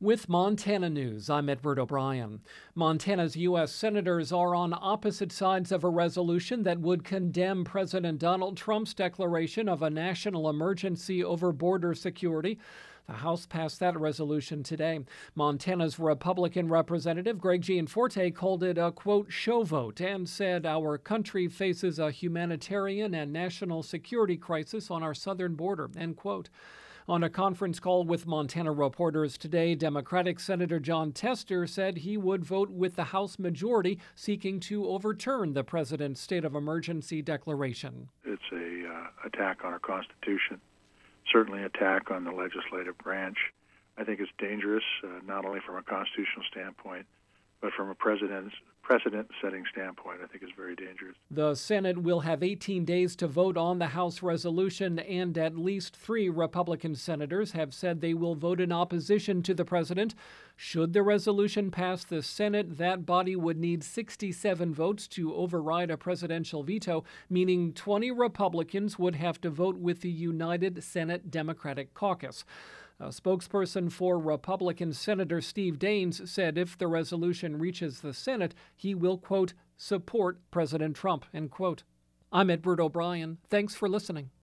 With Montana News, I'm Edward O'Brien. Montana's U.S. senators are on opposite sides of a resolution that would condemn President Donald Trump's declaration of a national emergency over border security. The House passed that resolution today. Montana's Republican Representative Greg Gianforte called it a, quote, show vote and said our country faces a humanitarian and national security crisis on our southern border, end quote. On a conference call with Montana reporters today, Democratic Senator Jon Tester said he would vote with the House majority seeking to overturn the president's state of emergency declaration. It's an attack on our Constitution, certainly an attack on the legislative branch. I think it's dangerous, not only from a constitutional standpoint, but from a precedent-setting standpoint. I think it's very dangerous. The Senate will have 18 days to vote on the House resolution, and at least 3 Republican senators have said they will vote in opposition to the president. Should the resolution pass the Senate, that body would need 67 votes to override a presidential veto, meaning 20 Republicans would have to vote with the United Senate Democratic Caucus. A spokesperson for Republican Senator Steve Daines said if the resolution reaches the Senate, he will, quote, support President Trump, end quote. I'm Edward O'Brien. Thanks for listening.